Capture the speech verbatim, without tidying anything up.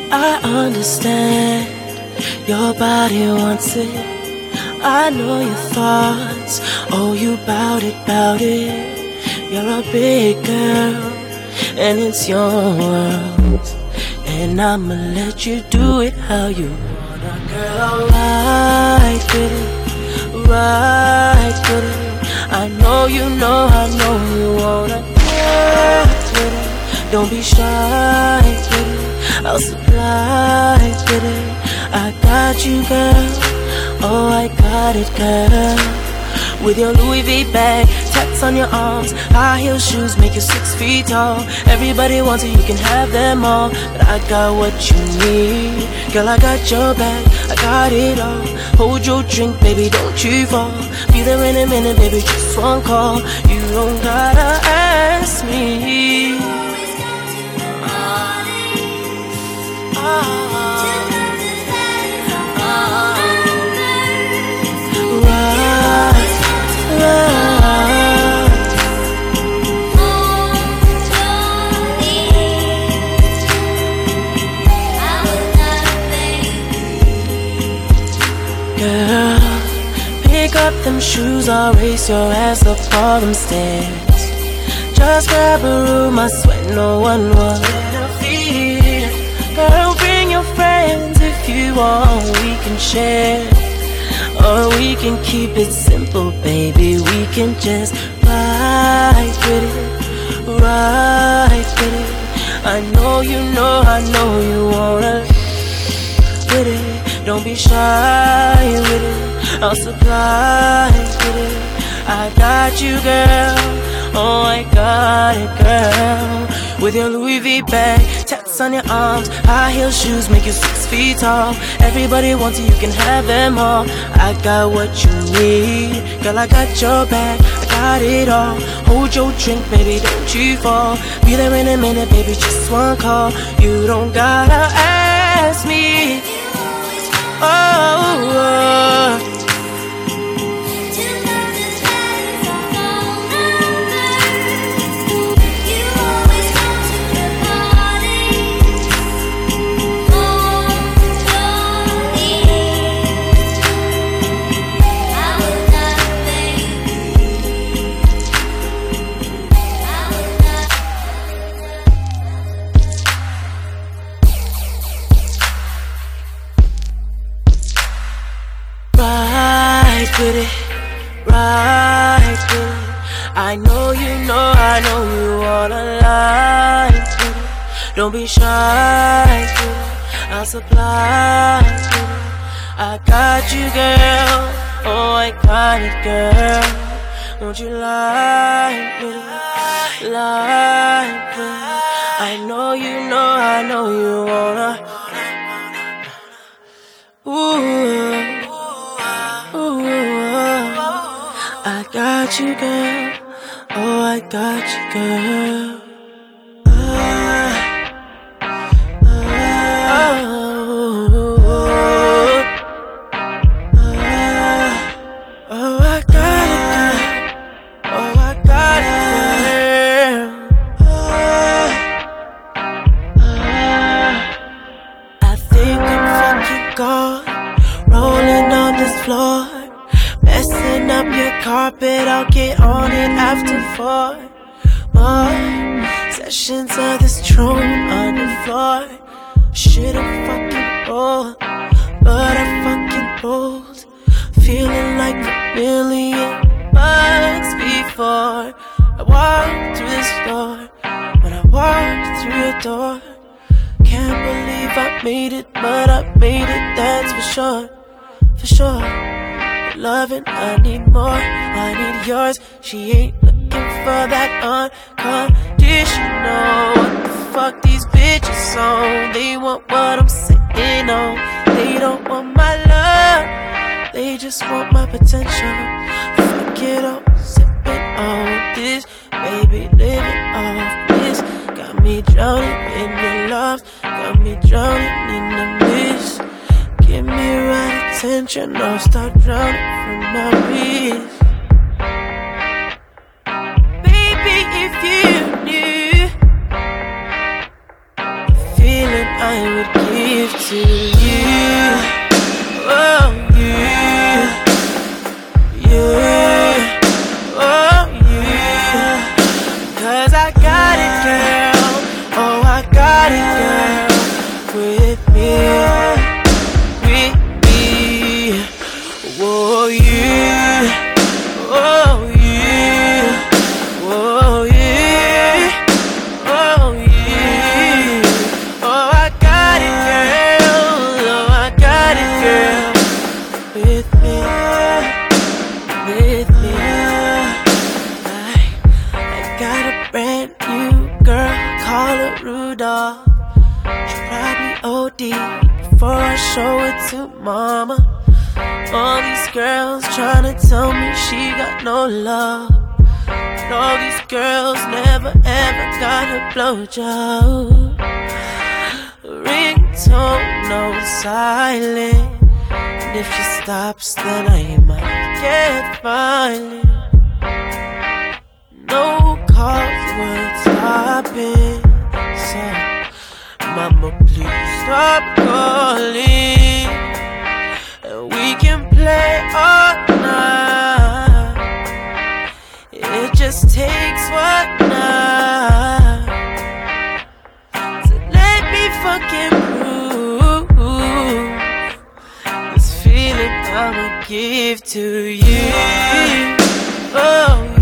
I understand your body wants it. I know your thoughts. Oh, you bout it, bout it. You're a big girl, and it's your world, and I'ma let you do it how you wanna, girl. Right with it, right with it. I know you know, I know you wanna get with it. Don't be shy with it, I'll supply with it. I got you, girl. Oh, I got it, girl. With your Louis V bag, tats on your arms, high heel shoes make you six feet tall. Everybody wants it, you can have them all, but I got what you need. Girl, I got your back, I got it all. Hold your drink, baby, don't you fall. Be there in a minute, baby, just one call. You don't gotta ask me. Oh. Girl, pick up them shoes, I'll race your ass up all them stairs. Just grab a room, I swear no one will interfere. Girl, bring your friends if you want, we can share. Or we can keep it simple, baby, we can just ride with it, ride with it. I know you know, I know you wanna with it. Don't be shy with it, I'll supply with it. I got you, girl. Oh, I got it, girl. With your Louis V bag, tats on your arms, high heel shoes make you six feet tall. Everybody wants it, you can have them all. I got what you need. Girl, I got your back, I got it all. Hold your drink, baby, don't you fall. Be there in a minute, baby, just one call. You don't gotta ask me. Oh, oh. With it, right with it. I know you know, I know you wanna lie with it. Don't be shy with it, I'll supply with it. I got you, girl. Oh, I got it, girl. Won't you lie with it, lie with it. I know you know, I know you wanna. Ooh. I got you, girl. Oh, I got you, girl. Ah, ah, oh, ah, oh, I got it, girl. Oh, I got it, girl. Ah, ah, I think I'm fucking gone, rolling on this floor. Messing up your carpet, I'll get on it after four more sessions of this throne on the floor. Should've fucking rolled, but I fucking rolled. Feeling like a million bucks before I walked through this door. When I walked through your door, can't believe I made it, but I made it, that's for sure, for sure. Loving, I need more, I need yours. She ain't looking for that unconditional. What the fuck these bitches on? They want what I'm sitting on. They don't want my love, they just want my potential. Fuck it all, sipping on this, baby, living off this. Got me drowning in your love, got me drowning in the mist. Give me right attention, I'll start drowning from my wrist. Baby, if you knew the feeling I would give give to you. Oh, you, you, oh, you. Cause I got it, girl. Oh, I got it, girl. With me, with me. Oh, you, oh, you, oh, you, oh, you. Oh, I got it, girl. Oh, I got it, girl. With me, with me. I, I got a brand new girl, call her Rudolph. She probably O D before I show it to mama. All these girls tryna tell me she got no love, and all these girls never ever got a blowjob. Ringtone, no silent, and if she stops then I might get violent. No calls worth stopping, so mama please stop calling, and we can play all night. It just takes one night to let me fucking prove this feeling I'ma give to you. Oh,